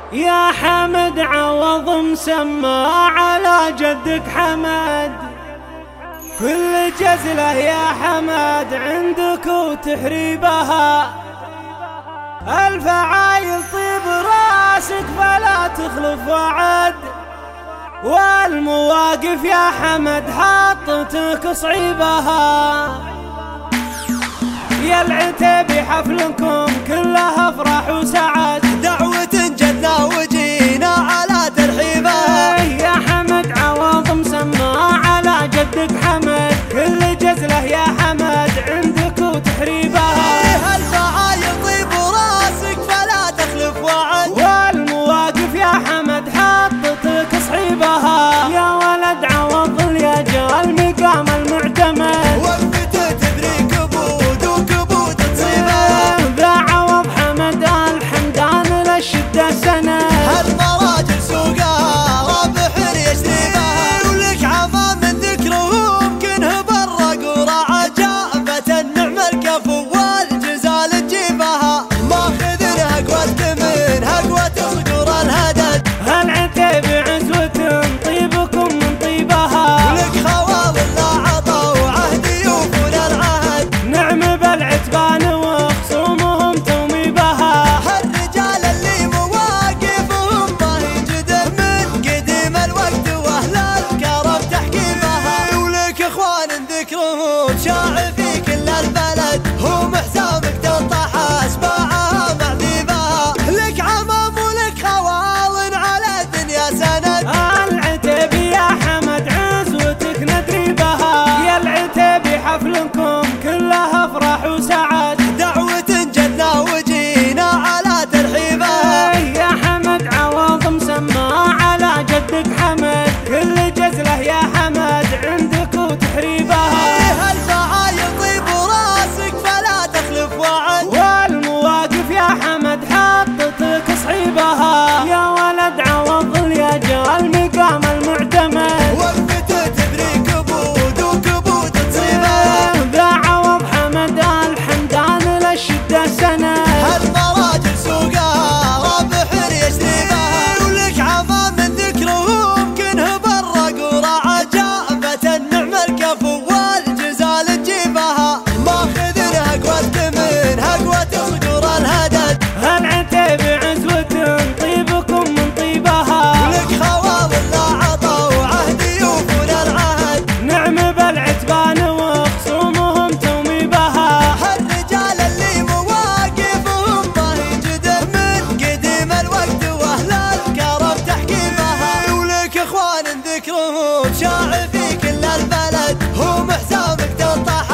يا حمد عوض مسمى على جدك حمد، كل جزلة يا حمد عندك وتحريبها، الفعايل طيب راسك فلا تخلف وعد، والمواقف يا حمد حطتك صعيبها. يا العتيبي حفلكم كلها افراح وسعد، دعوة جدنا وجينا على ترحيبها. يا حمد عوض مسمى على جدك حمد، كل جزلة يا حمد عندك وتحريبها، الفعايل طيب راسك فلا تخلف وعد، والمواقف يا حمد حطتك صعيبها. يا ولد عوض اليجال مقام المعتمد، وقفته تبري كبود وكبود تصيبها. ذا عوض حمد الحمدان للشدة سند، هالمراجل سوقها رابح يشربها. ولك عظا من ذكرهم كنه برق وراعى جافة النعم الكفو والجزال تجيبها. ماخذ هقوتك من هقوة صقور الهدد، هالعتيبي عزوة طيبكم من طيبها. ولك خوال لا عطا وعهد يوفون العهد، نعم بالعتبان وخصومهم توميبها. هالرجال اللي مواقفهم ما هي جده من قديم الوقت واهل الكرم تحكيمها. ولك اخوان ذكرهم شاع في كل البلد، هم حسابك تنطح اسباعها معذيبها. لك عمام ولك خوال على الدنيا سند، العتيبي يا حمد عزوتك ندري بها. يا العتيبي حفلكم كلها افراح وسعد، دعوة جدنا وجينا على ترحيبها. يا حمد عوض مسمى على جدك حمد، كل جزلة يا حمد عندك وتحريبها، الفعايل طيب راسك فلا تخلف وعد، والمواقف يا حمد حطتك صعيبها. يا ولد عوض اليجال مقام المعتمد، وقفته تبري كبود وكبود تصيبها. ذا عوض حمد الحمدان للشدة سند، هالمراجل سوقها رابح يشربها. ولك عظا من ذكرهم كنه برق وراعى جافة النعم الكفو والجزال تجيبها. ماخذ هقوتك من هقوة صقور الهدد، هالعتيبي عزوة طيبكم من طيبها. ولك خوال لا عطا وعهد يوفون العهد، نعم بالعتبان وخصومهم توميبها. هالرجال اللي مواقفهم ما هي جده من قديم الوقت واهل الكرم تحكيمها. ولك اخوان ذكرهم شاع في كل البلد، هم حسابك تنطح